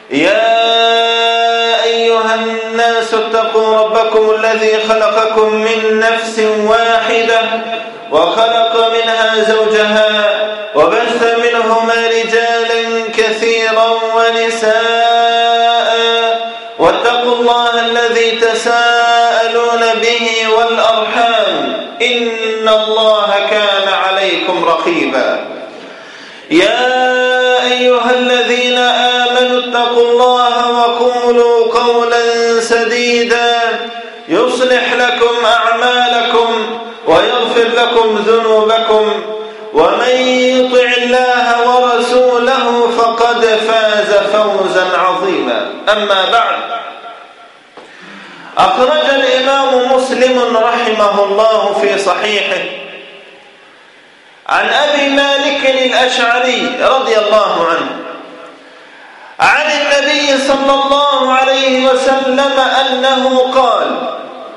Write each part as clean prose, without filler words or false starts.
يا أيها الناس اتقوا ربكم الذي خلقكم من نفس واحدة وخلق منها زوجها وبث منهما رجالا كثيرا ونساء واتقوا الله الذي تساءلون به والأرحام إن الله كان عليكم رقيبا. يا أيها الذين آمنوا اتقوا الله وقولوا قولا سديدا يصلح لكم أعمالكم ويغفر لكم ذنوبكم ومن يطع الله ورسوله فقد فاز فوزا عظيما. أما بعد، أخرج الإمام مسلم رحمه الله في صحيحه عن أبي مالك الأشعري رضي الله عنه عن النبي صلى الله عليه وسلم أنه قال: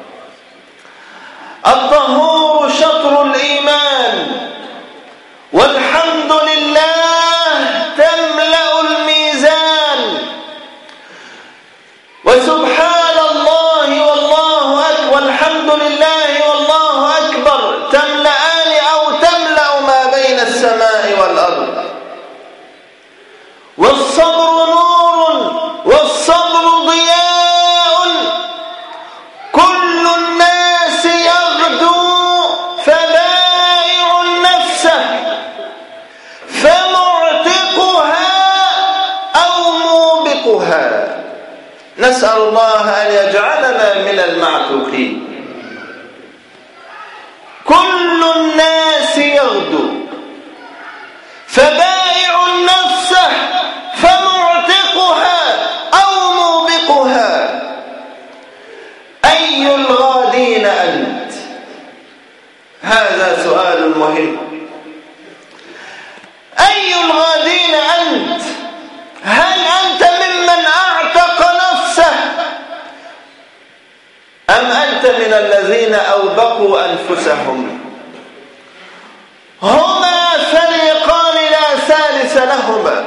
الطهور شطر الإيمان والحمد لله تملأ الميزان وسبحان الله والله أكبر والحمد لله والله أكبر تملأان أو تملأ ما بين السماء والأرض. والصبر نور والصبر ضياء كل الناس يغدو فبائع نفسه فمعتقها أو موبقها. نسأل الله أن يجعلنا من المعتوقين. كل الناس يغدو فبائع نفسه فمعتقها أو موبقها. أي الغادين أنت؟ هذا سؤال مهم. أي الغادين أنت؟ هل أنت ممن أعتق نفسه أم أنت من الذين أوبقوا أنفسهم؟ هما فريقان لا ثالث لهما.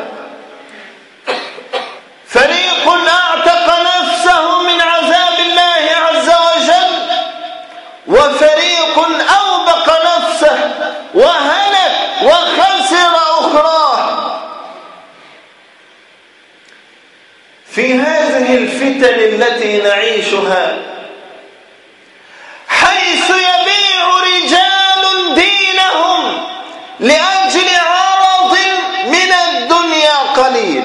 فريق أعتق نفسه من عذاب الله عز وجل، وفريق أوبق نفسه وهلك وخسر أخراه. في هذه الفتن التي نعيشها، حيث يبيع رجال دينهم لأجل عرض من الدنيا قليل.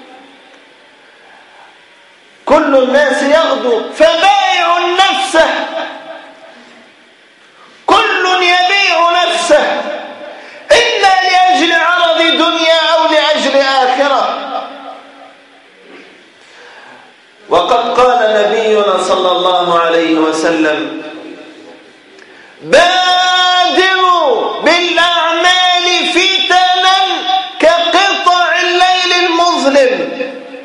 كل الناس يغدو فبائع نفسه، كل يبيع نفسه إما لأجل عرض دنيا أو لأجل آخرة. وقد قال نبينا صلى الله عليه وسلم: بادروا بالأعمال فتنا كقطع الليل المظلم،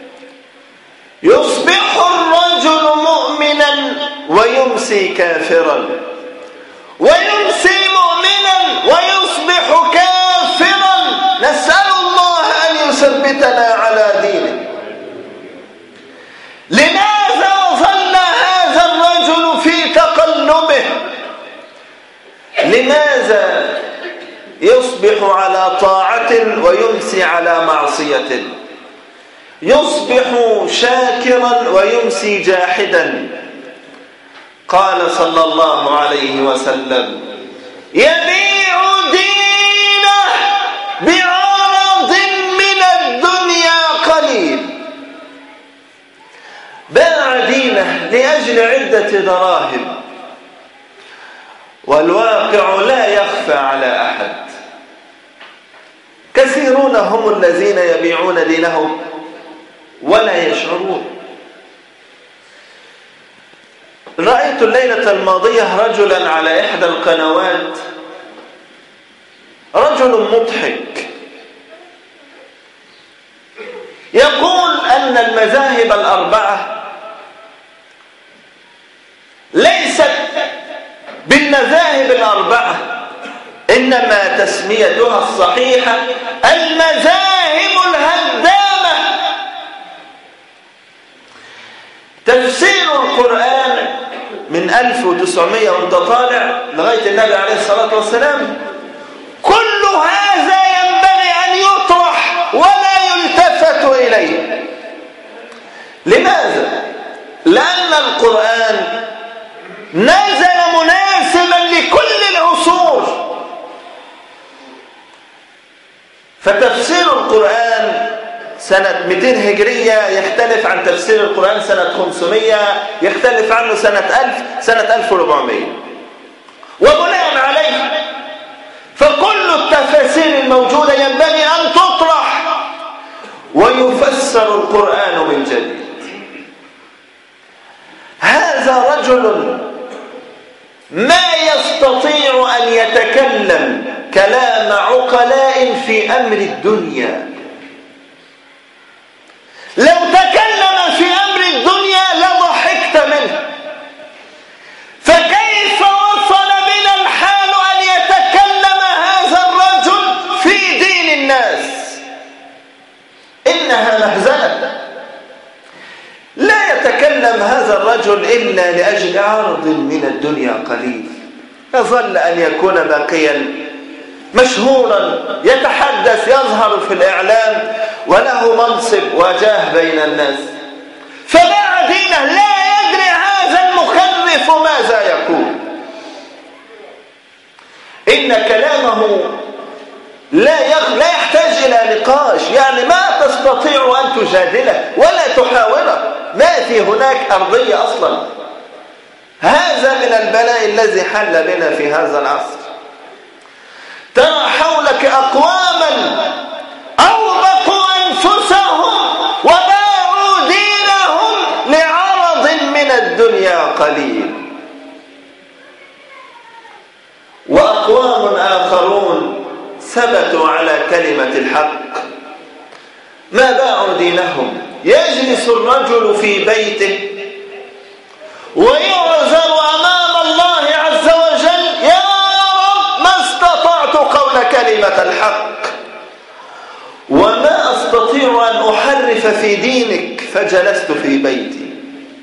يصبح الرجل مؤمنا ويمسي كافرا، ويمسي مؤمنا ويصبح كافرا. نسأل الله أن يثبتنا على دينه. لماذا ظل هذا الرجل في تقلبه؟ لماذا يصبح على طاعة ويمسي على معصية؟ يصبح شاكرا ويمسي جاحدا. قال صلى الله عليه وسلم: يبيع دينه بعرض من الدنيا قليل. باع دينه لأجل عدة دراهم، والواقع لا يخفى على أحد. كثيرون هم الذين يبيعون دينهم ولا يشعرون. رأيت الليلة الماضية رجلا على إحدى القنوات، رجل مضحك، يقول أن المذاهب الأربعة ليست بالمذاهب الأربعة، إنما تسميتها الصحيحة المذاهب الهدامة. تفسير القرآن من 1900 وانت طالع لغاية النبي عليه الصلاة والسلام، كل هذا ينبغي أن يطرح ولا يلتفت إليه. لماذا؟ لأن القرآن نزل مناسبا لكل العصور، فتفسير القرآن سنة 200 هجرية يختلف عن تفسير القرآن سنة 500، يختلف عنه سنة 1000، سنة 1400. وبناء عليه فكل التفاسير الموجودة ينبغي أن تطرح ويفسر القرآن من جديد. هذا رجل ما يستطيع أن يتكلم كلام عقلاء في أمر الدنيا. لو تكلم في أمر الدنيا لضحكت منه، فكيف وصل بنا الحال أن يتكلم هذا الرجل في دين الناس؟ إنها مهزلة. لا يتكلم هذا الرجل إلا لأجل عرض من الدنيا قليل، يظل أن يكون باقيا مشهورا، يتحدث، يظهر في الإعلام، وله منصب وجاه بين الناس، فباع دينه. لا يدري هذا المخرف ماذا يقول. إن كلامه لا يحتاج إلى نقاش، يعني ما تستطيع أن تجادله ولا تحاوره، ما في هناك أرضية أصلا. هذا من البلاء الذي حل بنا في هذا العصر. ترى حولك أقواما أوبقوا أنفسهم وباعوا دينهم لعرض من الدنيا قليل، وأقوام آخرون ثبتوا على كلمة الحق ما باعوا دينهم. يجلس الرجل في بيته ويعذر أمام الله عز وجل: يا رب ما استطعت قول كلمة الحق، وما أستطيع أن أحرف في دينك فجلست في بيتي.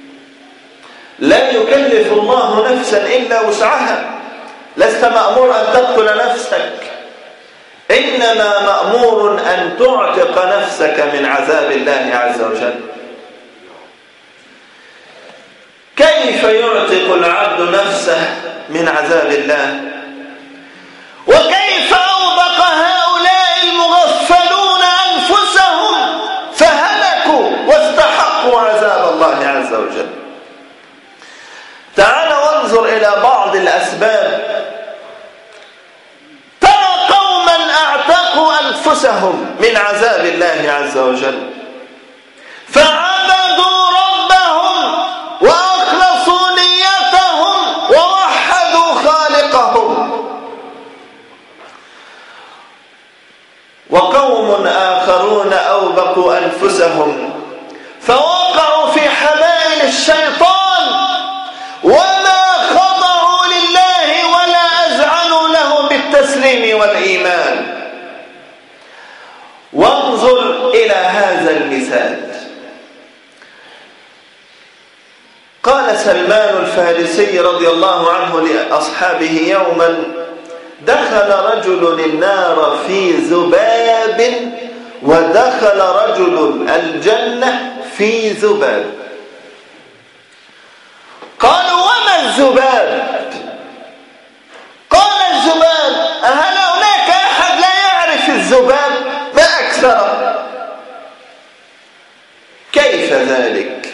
لا يكلف الله نفسا إلا وسعها، لست مأمور أن تقتل نفسك، إنما مأمور أن تعتق نفسك من عذاب الله عز وجل. كيف يعتق العبد نفسه من عذاب الله؟ وكيف أوبق هؤلاء المغفلون أنفسهم فهلكوا واستحقوا عذاب الله عز وجل؟ تعال وانظر إلى بعض الأسباب. ترى قوما أعتقوا أنفسهم من عذاب الله عز وجل، فعبدوا ربهم وأخلصوا نيتهم ووحدوا خالقهم. وقوم آخرون أوبقوا أنفسهم فوقعوا في حبائل الشيطان وما خضعوا لله ولا أذعنوا له بالتسليم والإيمان. وانظر إلى هذا المثال. قال سلمان الفارسي رضي الله عنه لأصحابه يوما: دخل رجل النار في ذباب ودخل رجل الجنة في ذباب. قالوا: وما الذباب؟ قال: الذباب. هل هناك أحد لا يعرف الذباب؟ ما أكثر. كيف ذلك؟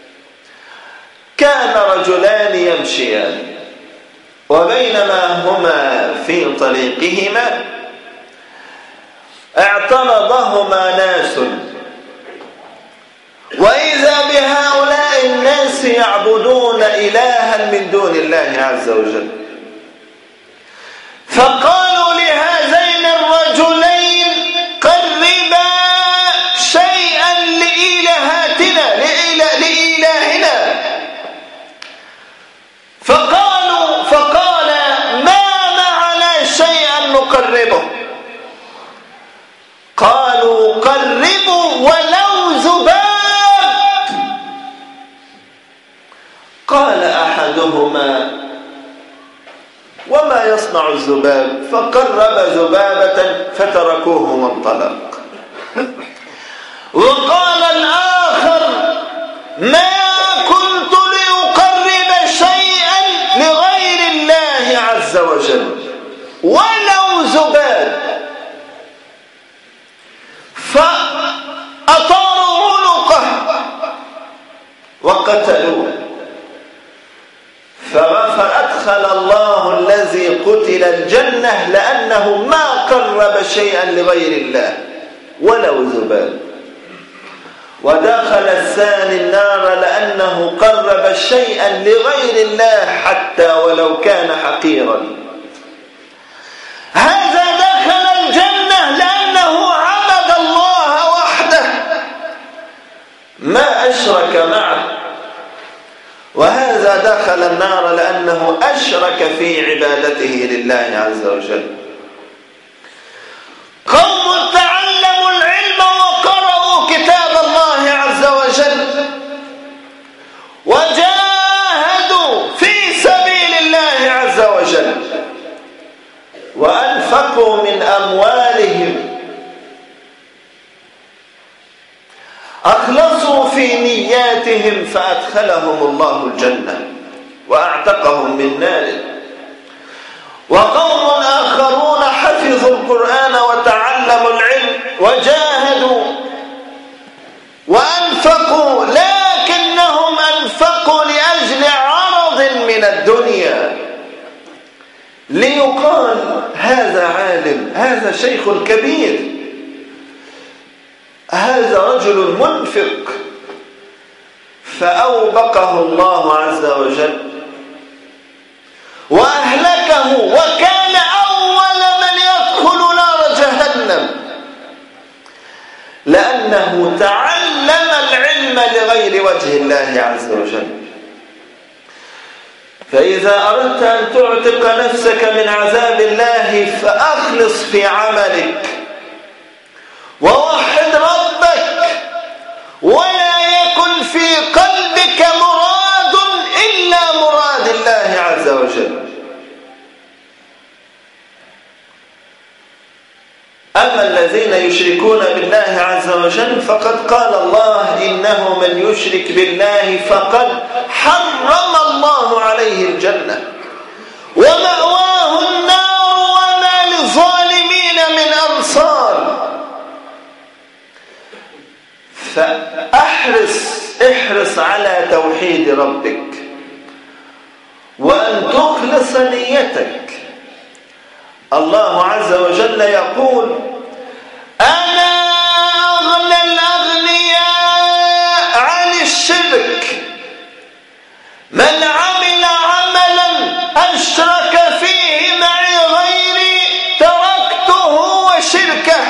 كان رجلان يمشيان، وبينما هما في طريقهما اعترضهما ناس، وإذا بهؤلاء الناس يعبدون إلها من دون الله عز وجل. فقالوا لهذين الرجلين: قربا شيئا لإلهاتنا لإلهنا. فقال: ما معنا شيئا نقربه. قالوا: قربوا ولو ذباب. نصنع الذباب؟ فقرب ذبابة فتركوه وانطلق. وقال الآخر: ما كنت لأقرب شيئا لغير الله عز وجل ولو ذباب. فأطاروا عنقه وقتلوه. فأدخل الله الذي قتل الجنة لأنه ما قرب شيئا لغير الله ولو ذباب. ودخل الثاني النار لأنه قرب شيئا لغير الله حتى ولو كان حقيرا. هذا دخل الجنة لأنه عبد الله وحده ما أشرك معه، وهذا دخل النار لأنه أشرك في عبادته لله عز وجل. قوم تعلموا العلم وقرأوا كتاب الله عز وجل وجاهدوا في سبيل الله عز وجل وأنفقوا من أموالهم، أخلصوا في نياتهم فأدخلهم الله الجنة وأعتقهم من ناره. وقوم آخرون حفظوا القرآن وتعلموا العلم وجاهدوا وأنفقوا، لكنهم أنفقوا لأجل عرض من الدنيا، ليقال هذا عالم، هذا شيخ كبير، هذا رجل منفق، فأوبقه الله عز وجل وأهلكه، وكان أول من يدخل نار جهنم لأنه تعلم العلم لغير وجه الله عز وجل. فإذا أردت أن تعتق نفسك من عذاب الله فأخلص في عملك ووحد ربك، ولا يكن في قلبك مراد إلا مراد الله عز وجل. أما الذين يشركون بالله عز وجل فقد قال الله: إنه من يشرك بالله فقد حرم الله عليه الجنة ومأواه النار وما للظالمين من أنصار. فاحرص على توحيد ربك وأن تخلص نيتك. الله عز وجل يقول: أنا أغنى الأغنياء عن الشرك، من عمل عملا أشرك فيه معي غيري تركته وشركه.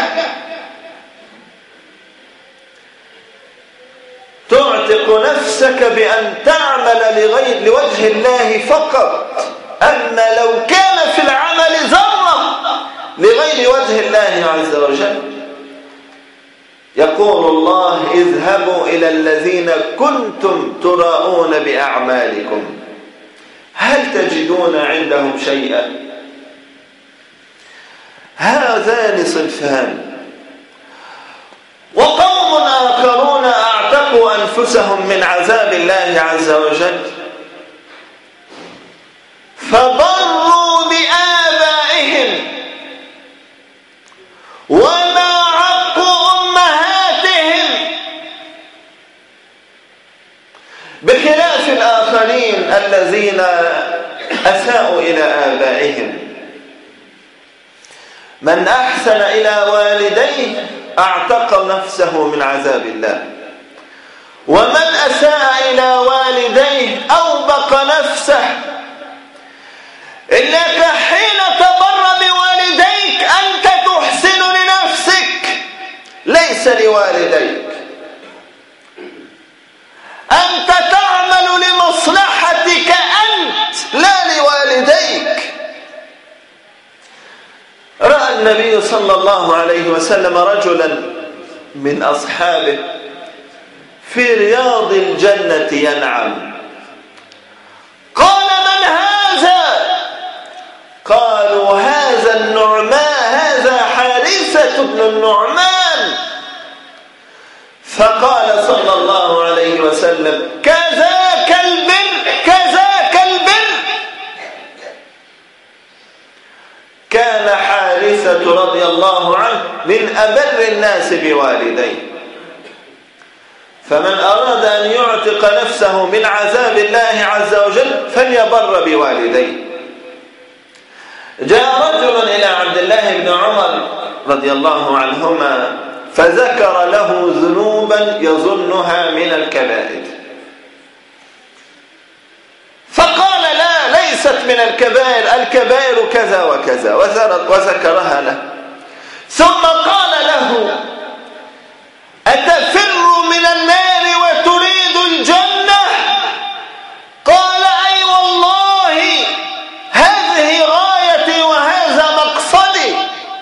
تعتق نفسك بأن تعمل لوجه الله فقط، أما لو كان في العمل ذرة لغير وجه الله عز وجل يقول الله: اذهبوا إلى الذين كنتم تراءون بأعمالكم هل تجدون عندهم شيئا. هذان صنفان. وقوم آخرون أعتقوا أنفسهم من عذاب الله عز وجل فضروا بآبائهم وما عقوا أمهاتهم، بخلاف الآخرين الذين أساءوا إلى آبائهم. من أحسن إلى والديه أعتق نفسه من عذاب الله، ومن أساء إلى والديه أوبق نفسه. إنك حين تبر بوالديك أنت تحسن لنفسك ليس لوالديك، أنت تعمل لمصلحتك أنت لا لوالديك. رأى النبي صلى الله عليه وسلم رجلا من أصحابه في رياض الجنة ينعم، قال: من هذا؟ قالوا: حارثة بن النعمان، فقال صلى الله عليه وسلم: كذاك البر، كذاك البر. كان حارثة رضي الله عنه من أبر الناس بوالديه، فمن أراد أن يعتق نفسه من عذاب الله عز وجل فليبر بوالديه. جاء رجل إلى عبد الله بن عمر رضي الله عنهما فذكر له ذنوبا يظنها من الكبائر، فقال: لا، ليست من الكبائر، الكبائر كذا وكذا، وذكرها له. ثم قال له: أتفر من النار وتريد الجنة؟ قال: أي والله، هذه غايتي وهذا مقصدي.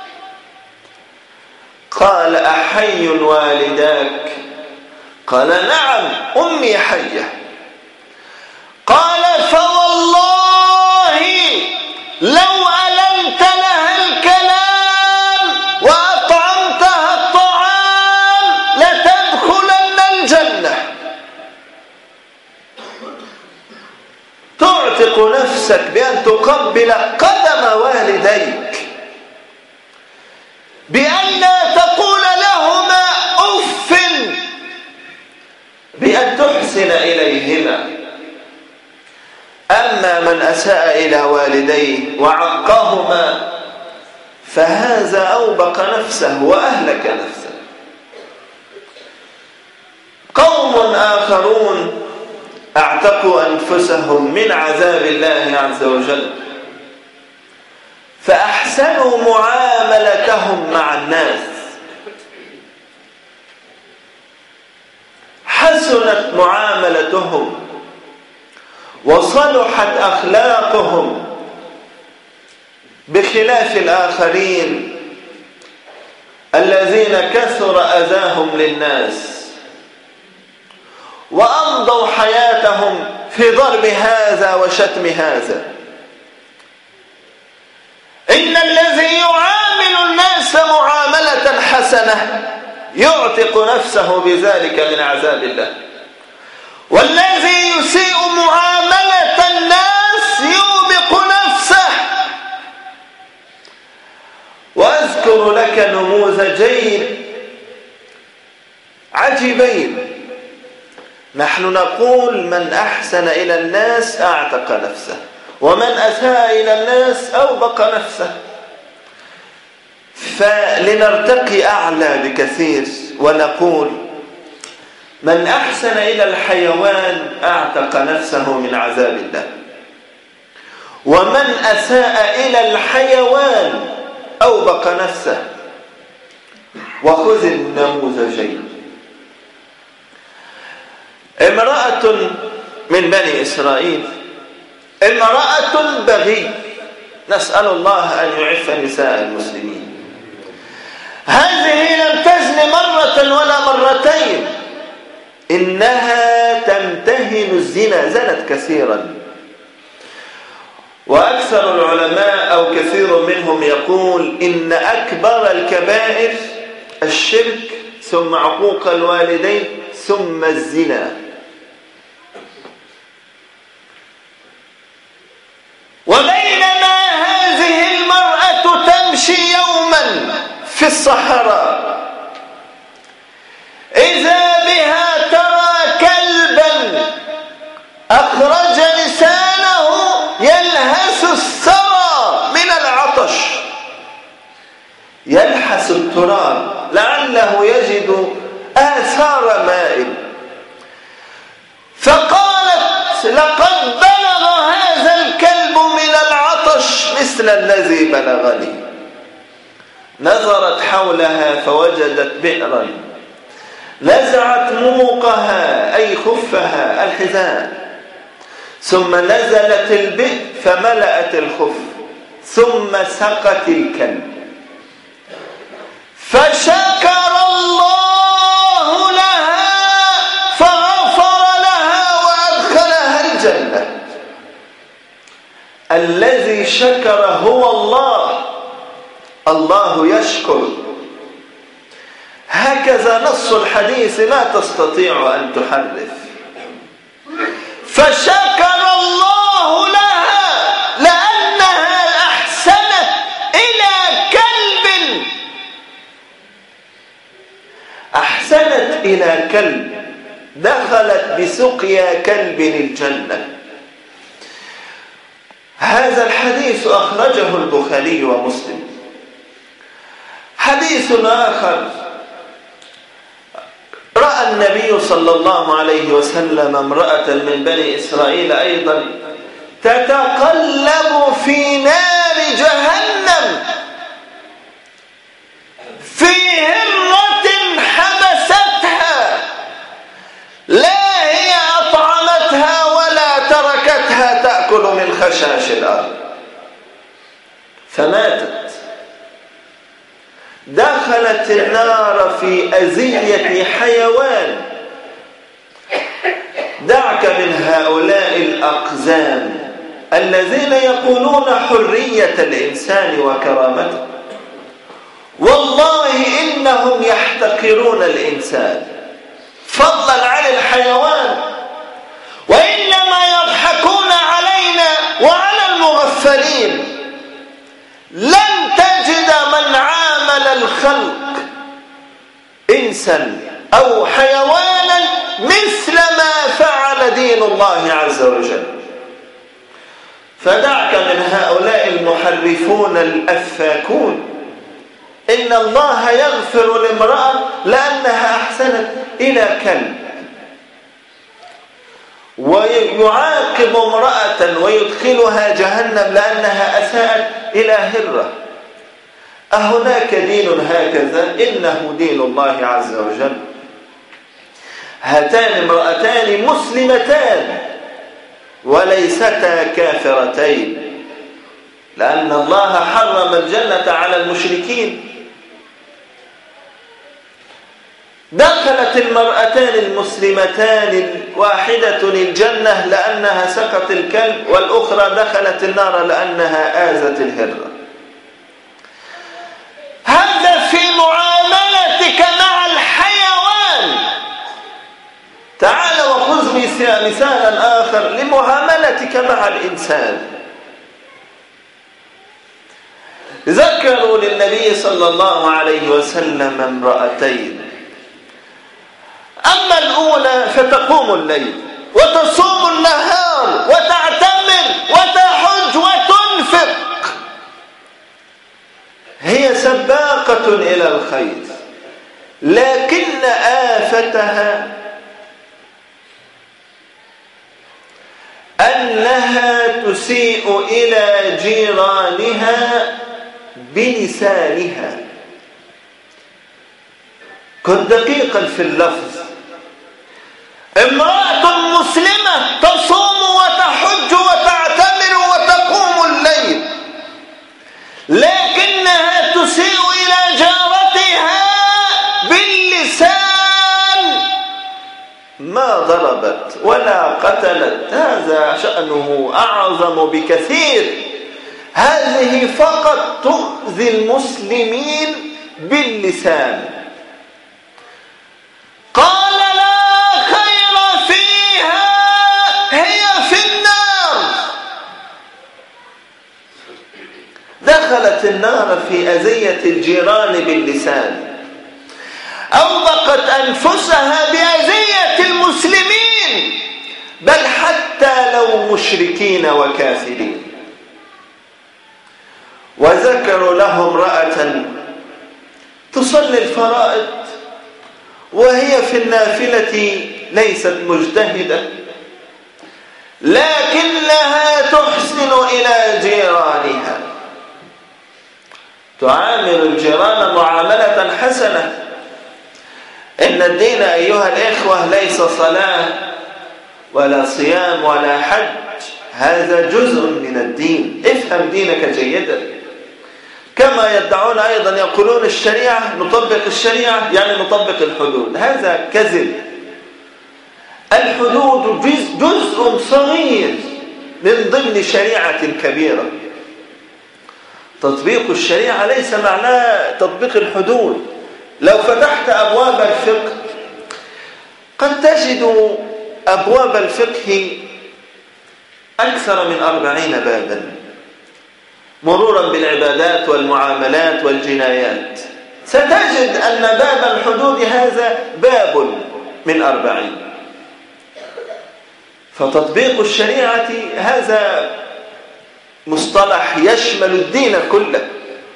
قال: أحي والداك؟ قال: نعم، أمي حية. قال: فوالله لو ألنت لها الكلام وأطعمتها الطعام لتدخلن الجنة. تعتق نفسك بأن تقبل قدم والديك، بأن لا تقول لهما أف، بأن تحسن إليهما. أما من أساء إلى والديه وعقهما فهذا أوبق نفسه وأهلك نفسه. قوم آخرون اعتقوا أنفسهم من عذاب الله عز وجل فأحسنوا معاملتهم مع الناس، حسنت معاملتهم وصلحت أخلاقهم، بخلاف الآخرين الذين كثر أذاهم للناس وأمضوا حياتهم في ضرب هذا وشتم هذا. إن الذي يعامل الناس معاملة حسنة يعتق نفسه بذلك من عذاب الله، والذي يسيء معاملة الناس يوبق نفسه. وأذكر لك نموذجين عجيبين. نحن نقول من أحسن إلى الناس أعتق نفسه، ومن أساء إلى الناس أوبق نفسه. فلنرتقي أعلى بكثير ونقول من أحسن إلى الحيوان أعتق نفسه من عذاب الله، ومن أساء إلى الحيوان أوبق نفسه. وخذ النموذجين. امرأة من بني إسرائيل، امرأة بغي، نسأل الله أن يعف نساء المسلمين. هذه لم تزن مرة ولا مرتين، إنها تمتهن الزنا، زنت كثيرا. وأكثر العلماء أو كثير منهم يقول إن أكبر الكبائر الشرك، ثم عقوق الوالدين، ثم الزنا. وبينما هذه المرأة تمشي يوما في الصحراء إذا بها ترى كلبا أخرج لسانه يلهث الثرى من العطش، يلحس التراب لعله يجد آثار ماء. فقالت: لقد بلغ هذا الكلب من العطش مثل الذي بلغني. نظرت حولها فوجدت بئرا، نزعت موقها أي خفها الحذاء، ثم نزلت البئر فملأت الخف، ثم سقت الكلب، فشكر الله لها فغفر لها وأدخلها الجنة. الذي شكر هو الله. الله يشكر هكذا نص الحديث ما تستطيع أن تحرف. فشكر الله لها لأنها أحسنت إلى كلب دخلت بسقيا كلب الجنة. هذا الحديث أخرجه البخاري ومسلم. حديث آخر: رأى النبي صلى الله عليه وسلم امرأة من بني إسرائيل أيضا تتقلب في نار جهنم في هرة حبستها، لا هي أطعمتها ولا تركتها تأكل من خشاش الأرض، فماتت. دخلت النار في أذية حيوان. دعك من هؤلاء الأقزام الذين يقولون حرية الإنسان وكرامته، والله إنهم يحتقرون الإنسان فضلا عن الحيوان، وإنما يضحكون علينا وعلى المغفلين. لن تجد من عامل الخلق إنسا أو حيوانا مثل ما فعل دين الله عز وجل. فدعك من هؤلاء المحرفون الأفاكون. إن الله يغفر لامرأة لأنها أحسنت إلى كلب، ويعاقب امرأة ويدخلها جهنم لأنها أساءت إلى هرة. أهناك دين هكذا؟ إنه دين الله عز وجل. هاتان امرأتان مسلمتان وليستا كافرتين، لأن الله حرم الجنة على المشركين. دخلت المرأتان المسلمتان واحدة الجنة لأنها سقت الكلب، والأخرى دخلت النار لأنها آذت الهرة. هذا في معاملتك مع الحيوان. تعال وخذ مثالا آخر لمعاملتك مع الإنسان. ذكروا للنبي صلى الله عليه وسلم امرأتين. أما الأولى فتقوم الليل وتصوم النهار وتعتمر وتحج وتنفق، هي سباقة إلى الخير، لكن آفتها أنها تسيء إلى جيرانها بلسانها. كن دقيقا في اللفظ. امرأة مسلمة تصوم وتحج وتعتمر وتقوم الليل، لكنها تسيء إلى جارتها باللسان. ما ضربت ولا قتلت، هذا شأنه أعظم بكثير. هذه فقط تؤذي المسلمين باللسان. قال لا خير فيها، هي في النار. دخلت النار في أذية الجيران باللسان، أوبقت أنفسها بأذية المسلمين، بل حتى لو مشركين وكافرين. وذكروا له امرأة تصلي الفرائض وهي في النافلة ليست مجتهدة، لكنها تحسن إلى جيرانها، تعامل الجيران معاملة حسنة. إن الدين أيها الإخوة ليس صلاة ولا صيام ولا حج، هذا جزء من الدين. افهم دينك جيدا. كما يدعون أيضا يقولون الشريعة نطبق الشريعة يعني نطبق الحدود، هذا كذب. الحدود جزء صغير من ضمن شريعة كبيرة. تطبيق الشريعة ليس معناه تطبيق الحدود. لو فتحت أبواب الفقه قد تجد أبواب الفقه أكثر من 40 بابا، مرورا بالعبادات والمعاملات والجنايات. ستجد أن باب الحدود هذا باب من 40. فتطبيق الشريعة هذا مصطلح يشمل الدين كله.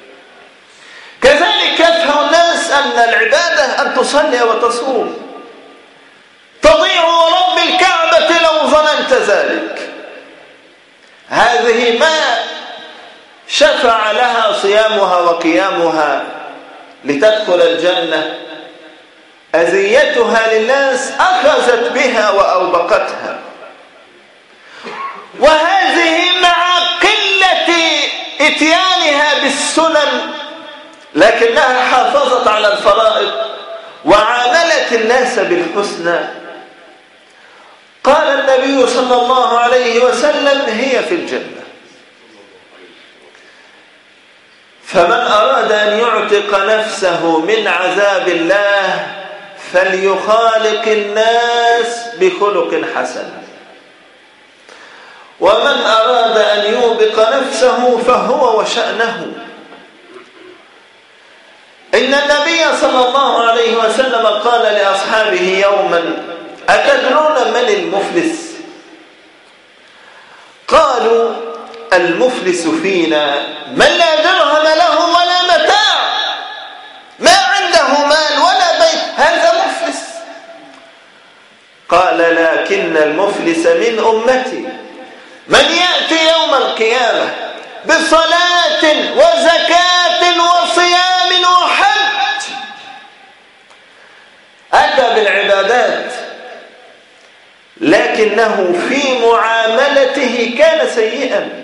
كذلك يفهم الناس أن العبادة أن تصلي وتصوم. تضيع ورب الكعبة لو ظننت ذلك. هذه ما شفع لها صيامها وقيامها لتدخل الجنة، أذيتها للناس أخذت بها وأوبقتها. وهذه مع قلة إتيانها بالسنن لكنها حافظت على الفرائض وعاملت الناس بالحسنى. قال النبي صلى الله عليه وسلم: هي في الجنة. فمن أراد أن يعتق نفسه من عذاب الله فليخالق الناس بخلق حسن، ومن أراد أن يوبق نفسه فهو وشأنه. إن النبي صلى الله عليه وسلم قال لأصحابه يوما: أتدرون من المفلس؟ قالوا: المفلس فينا من لا درهم له ولا متاع، ما عنده مال ولا بيت، هذا مفلس. قال: لكن المفلس من أمتي من يأتي يوم القيامة بصلاة وزكاة وصيام وحج، أتى بالعبادات لكنه في معاملته كان سيئا.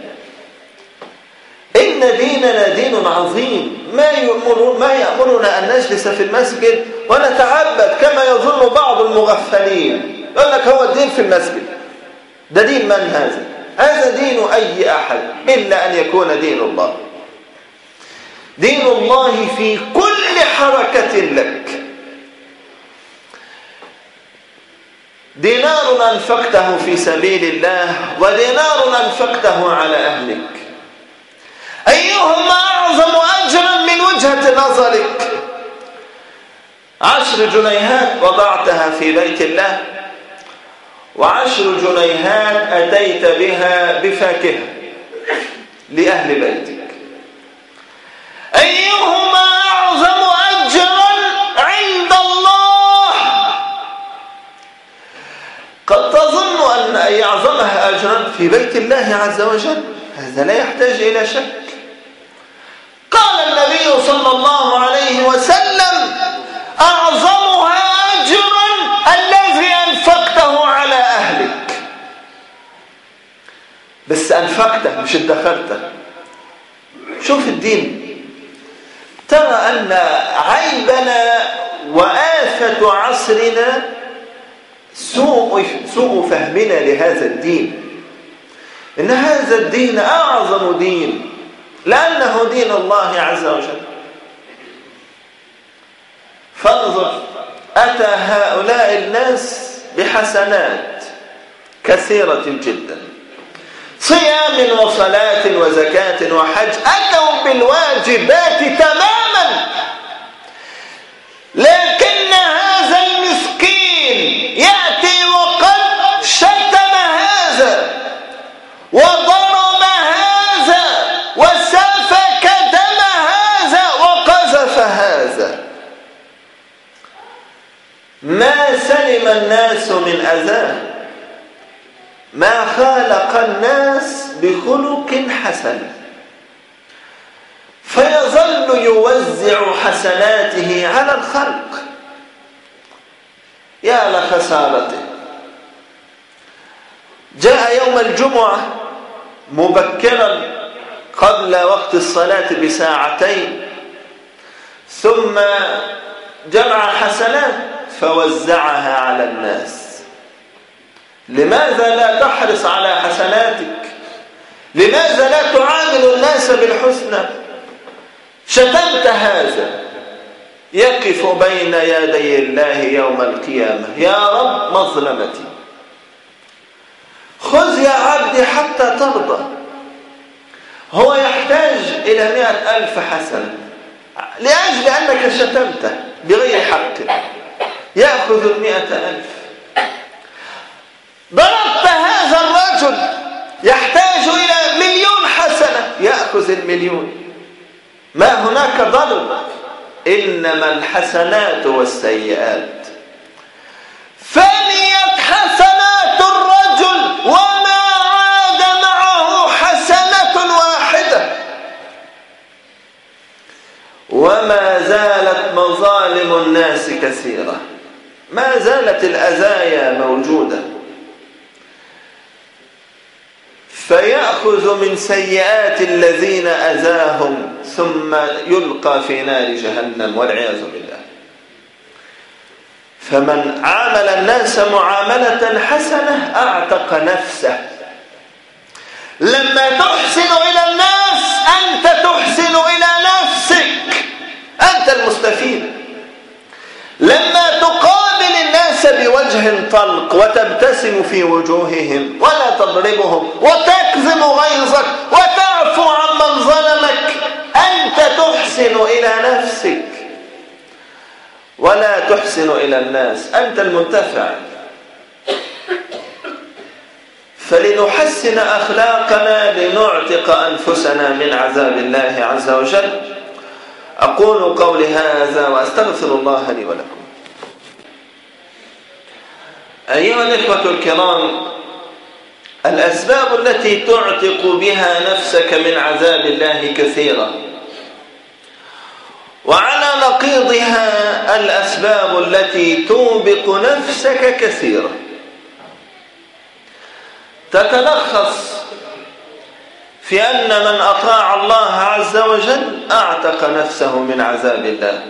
إن ديننا دين عظيم، ما يأمرنا أن نجلس في المسجد ونتعبد كما يظن بعض المغفلين. يقول لك هو الدين في المسجد. ده دين من هذا؟ هذا دين أي أحد إلا أن يكون دين الله. دين الله في كل حركة لك. دينار أنفقته في سبيل الله ودينار أنفقته على أهلك، أيهما أعظم أجرا من وجهة نظرك؟ 10 جنيهات وضعتها في بيت الله، و10 جنيهات أتيت بها بفاكهة لأهل بيتك، أيهما أعظم أجرا عند الله؟ قد تظن أن يعظمها أجرا في بيت الله عز وجل، هذا لا يحتاج إلى شك. قال النبي صلى الله عليه وسلم: أعظمها أجرا الذي أنفقته على أهلك. بس أنفقته مش ادخرته. شوف الدين. ترى أن عيبنا وآفة عصرنا سوء فهمنا لهذا الدين. إن هذا الدين أعظم دين لأنه دين الله عز وجل. فانظر، أتى هؤلاء الناس بحسنات كثيرة جدا، صيام وصلاة وزكاة وحج، أتوا بالواجبات تماما. لكن هذا المسكين يأتي وقد شتم هذا وضرب هذا وسفك دم هذا وقذف هذا. ما سلم الناس من أذاه، ما خالق الناس بخلق حسن، فيظل يوزع حسناته على الخلق. يا لخسارته. جاء يوم الجمعة مبكرا قبل وقت الصلاة بساعتين، ثم جمع حسنات فوزعها على الناس. لماذا لا تحرص على حسناتك؟ لماذا لا تعامل الناس بالحسنى؟ شتمت هذا يقف بين يدي الله يوم القيامة: يا رب مظلمتي، خذ يا عبدي حتى ترضى. هو يحتاج إلى 100,000 حسنة لأجل أنك شتمته بغير حق، يأخذ 100,000. ضربت هذا الرجل يحتاج إلى 1,000,000 حسنة، يأخذ 1,000,000. ما هناك ظلم، إنما الحسنات والسيئات. فنيت حسنات الرجل وما عاد معه حسنة واحدة، وما زالت مظالم الناس كثيرة، ما زالت الأذايا موجودة. فيأخذ من سيئات الذين أذاهم ثم يلقى في نار جهنم والعياذ بالله. فمن عامل الناس معاملة حسنة أعتق نفسه. لما تحسن إلى الناس أنت تحسن إلى نفسك، أنت المستفيد. لما تقابل الناس بوجه طلق وتبتسم في وجوههم ولا تضربهم وتكظم غيظك وتعفو عمن ظلمك، أنت تحسن إلى نفسك ولا تحسن إلى الناس، أنت المنتفع. فلنحسن أخلاقنا لنعتق أنفسنا من عذاب الله عز وجل. أقول قولي هذا وأستغفر الله لي ولكم. أيها الإخوة الكرام، الأسباب التي تعتق بها نفسك من عذاب الله كثيرة، وعلى نقيضها الأسباب التي توبق نفسك كثيرة. تتلخص في أن من أطاع الله عز وجل أعتق نفسه من عذاب الله،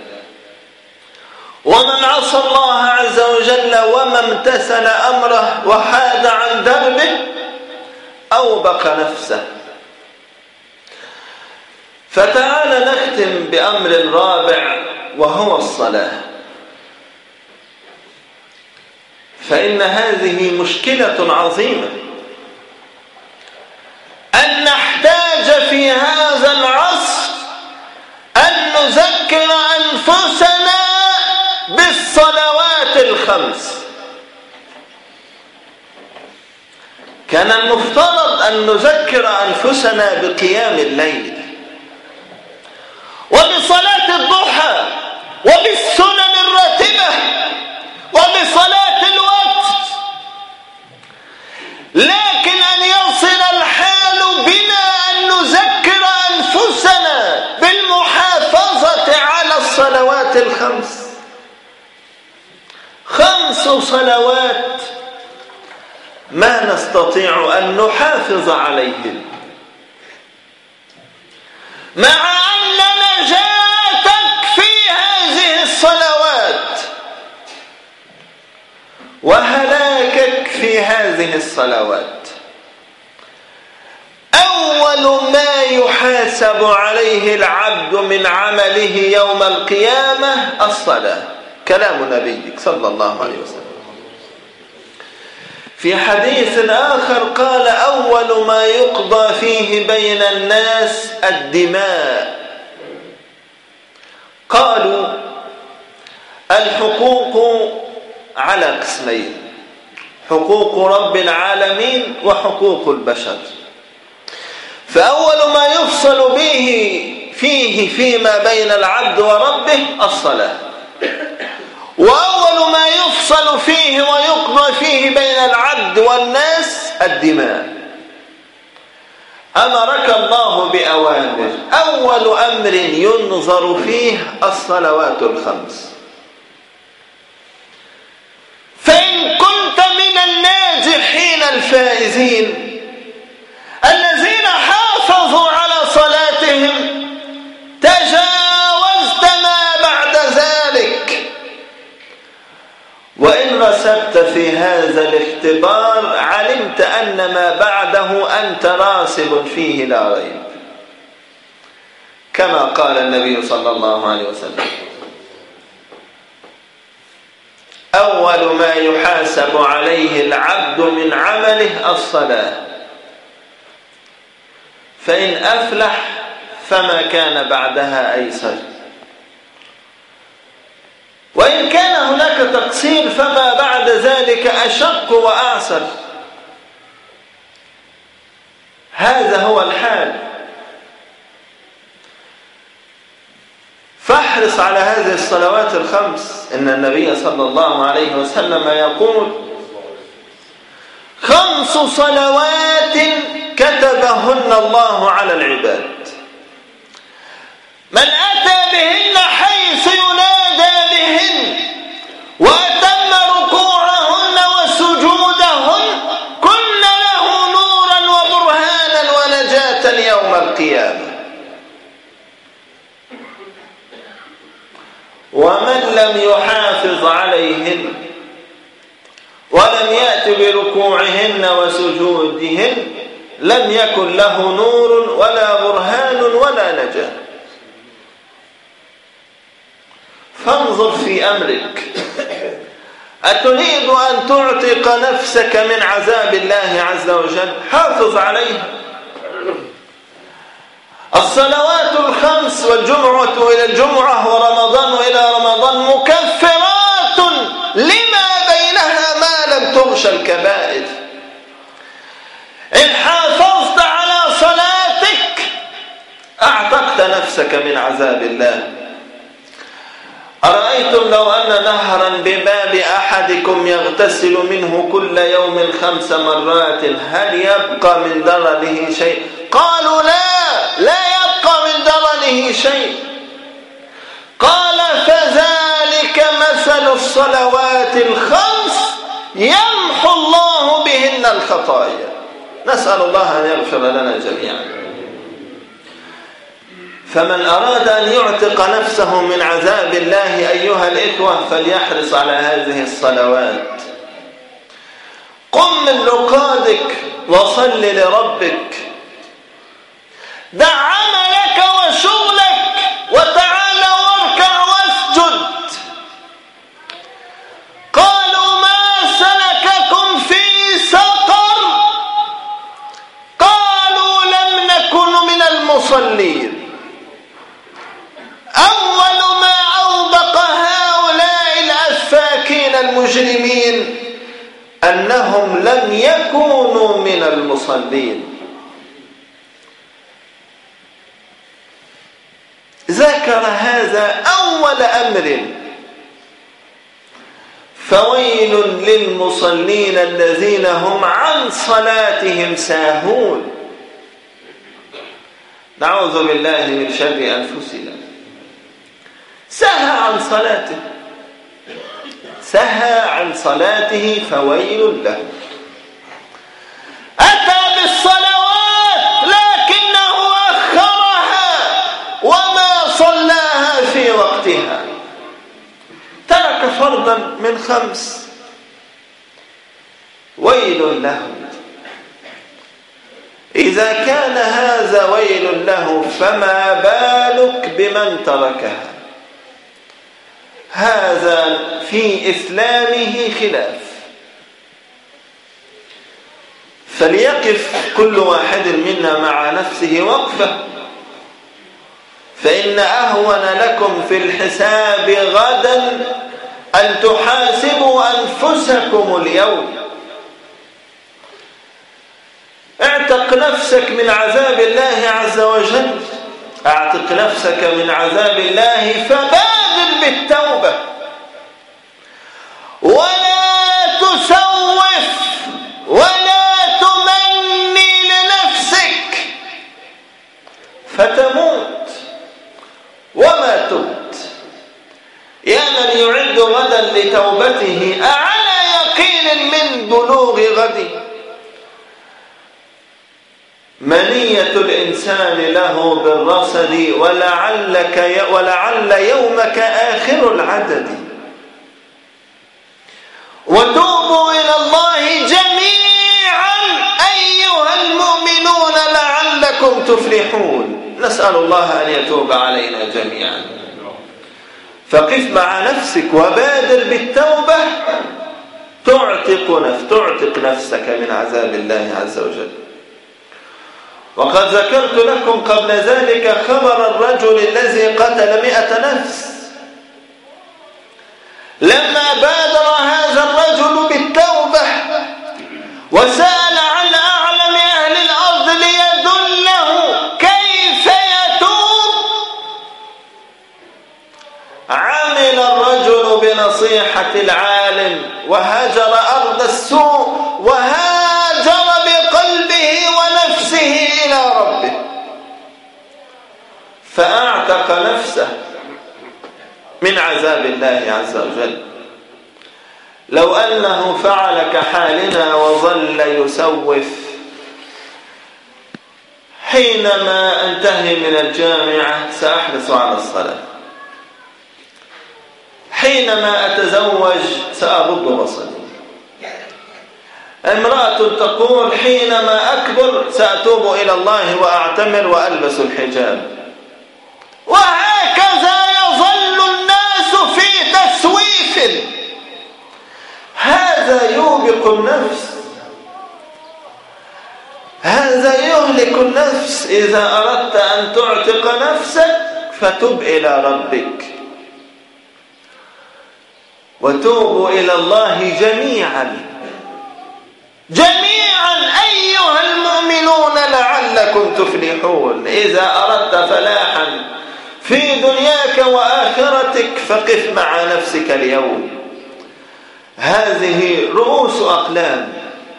ومن عصى الله عز وجل وما امتثل أمره وحاد عن دربه أوبق نفسه. فتعال نختم بأمر رابع وهو الصلاة، فإن هذه مشكلة عظيمة أن نحتاج في هذا العصر أن نذكر أنفسنا بالصلوات الخمس. كان المفترض أن نذكر أنفسنا بقيام الليل وبصلاة الضحى وبالسنن الراتبة وبصلاة الوتر، لكن أن يصل الحال بنا أن نذكر أنفسنا بالمحافظة على الصلوات الخمس. 5 صلوات ما نستطيع أن نحافظ عليهن، مع أن نجاتك في هذه الصلوات وهلاكك في هذه الصلوات. أول ما يحاسب عليه العبد من عمله يوم القيامة الصلاة، كلام نبيك صلى الله عليه وسلم. في حديث آخر قال: أول ما يقضى فيه بين الناس الدماء. قالوا: الحقوق على قسمين: حقوق رب العالمين وحقوق البشر. فأول ما يفصل به فيما بين العبد وربه الصلاة، وأول ما يفصل فيه ويقضى فيه بين العبد والناس الدماء. أمرك الله بأوامر، أول أمر ينظر فيه الصلوات الخمس. فإن كنت من الناجحين الفائزين الذين حافظوا على صلاتهم تجاوزت ما بعد ذلك، وإن رسبت في هذا الاختبار علمت أن ما بعده أنت راسب فيه لا ريب، كما قال النبي صلى الله عليه وسلم: أول ما يحاسب عليه العبد من عمله الصلاة، فإن أفلح فما كان بعدها أيسر، وإن كان هناك تقصير فما بعد ذلك أشق وأعسر. هذا هو الحال. فاحرص على هذه الصلوات الخمس. إن النبي صلى الله عليه وسلم يقول: 5 صلوات كتبهن الله على العباد، من أتى بهن حيث ينادى بهن وأتم ركوعهن وسجودهن كن له نورا وبرهانا ونجاة يوم القيامة. ومن لم يحافظ عليهن ولم يأت بركوعهن وسجودهن لم يكن له نور ولا برهان ولا نجاة. فانظر في أمرك، أتريد أن تعتق نفسك من عذاب الله عز وجل؟ حافظ عليها. الصلوات الخمس والجمعة إلى الجمعة ورمضان إلى رمضان مكفرات لما بينها ما لم تغش الكبائر. إن حافظت على صلاتك أعتقت نفسك من عذاب الله. أرأيتم لو أن نهرا بباب أحدكم يغتسل منه كل يوم 5 مرات هل يبقى من درنه شيء؟ قالوا لا يبقى من درنه شيء. قال: فذلك مثل الصلوات الخمس يمحو الله بهن الخطايا. نسأل الله أن يغفر لنا جميعا. فمن أراد أن يعتق نفسه من عذاب الله أيها الإخوة فليحرص على هذه الصلوات. قم من رقادك وصل لربك، دع عملك وشغلك وتعال واركع واسجد. قالوا: ما سلككم في سقر؟ قالوا: لم نكن من المصلين. أول ما أوبق هؤلاء الأفاكين المجرمين أنهم لم يكونوا من المصلين. ذكر هذا أول أمر. فويل للمصلين الذين هم عن صلاتهم ساهون. نعوذ بالله من شر أنفسنا. سهى عن صلاته فويل له. أتى بالصلوات لكنه أخرها وما صلاها في وقتها، ترك فرضا من 5. ويل له. إذا كان هذا ويل له فما بالك بمن تركها؟ هذا في إسلامه خلاف. فليقف كل واحد منا مع نفسه وقفة، فإن أهون لكم في الحساب غدا أن تحاسبوا أنفسكم اليوم. اعتق نفسك من عذاب الله عز وجل. اعتق نفسك من عذاب الله فبادر بالتوبة، ولا تسوف ولا تمني لنفسك فتموت وما تبت. يا من يعد غدا لتوبته أعلى يقين من بلوغ غد. منية الإنسان له بالرصد ولعل يومك آخر العدد. وتوبوا إلى الله جميعا أيها المؤمنون لعلكم تفلحون. نسأل الله أن يتوب علينا جميعا. فقف مع نفسك وبادر بالتوبة تعتق نفسك من عذاب الله عز وجل. وقد ذكرت لكم قبل ذلك خبر الرجل الذي قتل 100 نفس. لما بادر هذا الرجل بالتوبة وسأل عن أعلم أهل الأرض ليدله كيف يتوب، عمل الرجل بنصيحة العالم وهاجر أرض السوء وهاجر بقلبه ونفسه إلى ربه، فأعتق نفسه من عذاب الله عز وجل. لو أنه فعل كحالنا وظل يسوف، حينما أنتهي من الجامعة سأحرص على الصلاة، حينما أتزوج سأغض بصري، امرأة تقول حينما أكبر سأتوب إلى الله وأعتمر وألبس الحجاب، وهكذا يظل الناس في تسويف. هذا يوبق النفس، هذا يهلك النفس. إذا أردت أن تعتق نفسك فتب إلى ربك، وتوبوا إلى الله جميعا أيها المؤمنون لعلكم تفلحون. إذا أردت فلاحا في دنياك وآخرتك فقف مع نفسك اليوم. هذه رؤوس أقلام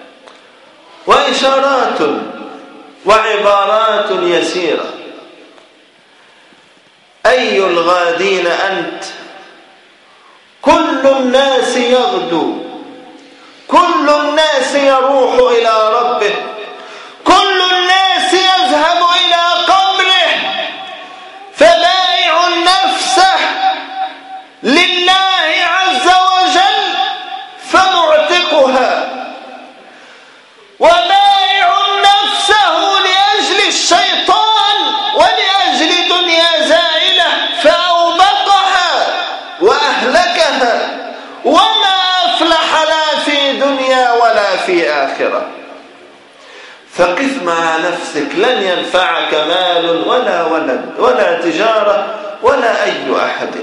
وإشارات وعبارات يسيرة. أي الغادين أنت؟ كل الناس يغدو، كل الناس يروح إلى ربه، كل الناس يذهب إلى قبره، فبائع نفسه لله عز وجل فمعتقها، وبائع نفسه لأجل الشيطان ولأجل دنيا زائلة فأوبقها وأهلكها، وما أفلح لا في دنيا ولا في آخرة. فقف مع نفسك، لن ينفعك مال ولا ولد ولا تجارة ولا أي أحد،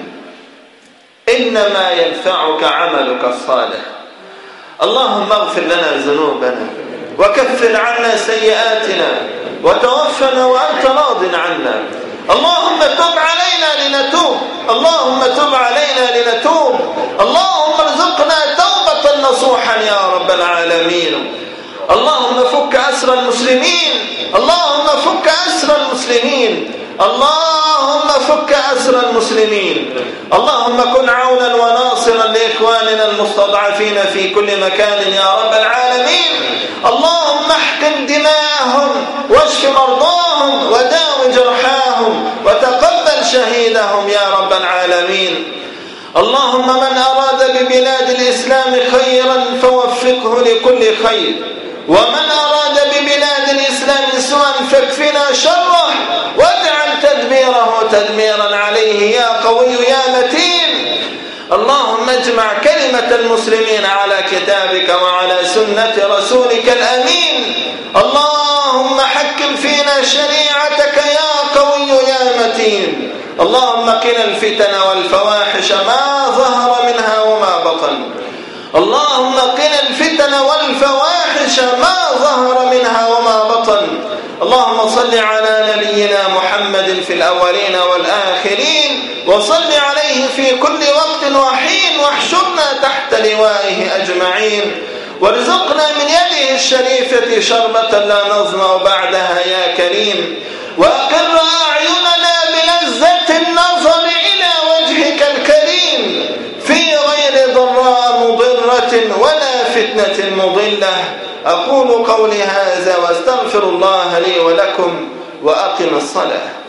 إنما ينفعك عملك الصالح. اللهم اغفر لنا ذنوبنا وكفر عنا سيئاتنا وتوفنا وأنت راض عنا. اللهم تب علينا لنتوب، اللهم تب علينا لنتوب، اللهم ارزقنا توبة نصوحا يا رب العالمين. اللهم فك أسر المسلمين، اللهم فك أسر المسلمين، اللهم فك أسر المسلمين. اللهم كن عونا وناصرا لإخواننا المستضعفين في كل مكان يا رب العالمين. اللهم احقن دماءهم واشف مرضاهم وداو جرحاهم وتقبل شهيدهم يا رب العالمين. اللهم من أراد ببلاد الإسلام خيرا فوفقه لكل خير، ومن أراد ببلاد الإسلام سوءا فاكفنا شره، واجعل تدبيره تدميرا عليه يا قوي يا متين. اللهم اجمع كلمة المسلمين على كتابك وعلى سنة رسولك الأمين. اللهم حكم فينا شريعتك يا قوي يا متين. اللهم قنا الفتن والفواحش ما ظهر منها وما بطن، اللهم قنا الفتن والفواحش ما ظهر منها وما بطن. اللهم صل على نبينا محمد في الأولين والآخرين، وصل عليه في كل وقت وحين، واحشرنا تحت لوائه أجمعين، وارزقنا من يده الشريفة شربة لا نظمأ بعدها يا كريم، وأقر أعيننا بلذة النظر إلى وجهك الكريم في غير ضراء مضرة ولا فتنة مضلة. أقول قولي هذا واستغفر الله لي ولكم وأقم الصلاة.